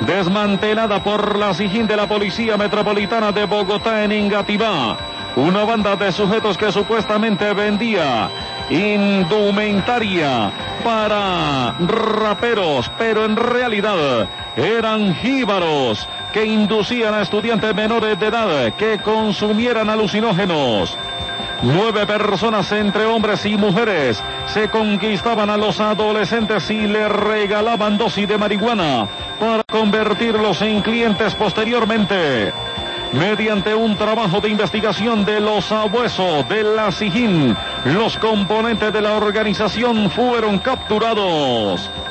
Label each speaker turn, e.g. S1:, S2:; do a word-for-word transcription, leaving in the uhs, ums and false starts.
S1: desmantelada por la SIJIN de la Policía Metropolitana de Bogotá en Engativá. Una banda de sujetos que supuestamente vendía indumentaria para raperos, pero en realidad eran jíbaros que inducían a estudiantes menores de edad que consumieran alucinógenos. Nueve personas entre hombres y mujeres se conquistaban a los adolescentes y les regalaban dosis de marihuana para convertirlos en clientes posteriormente. Mediante un trabajo de investigación de los sabuesos de la SIJIN, los componentes de la organización fueron capturados.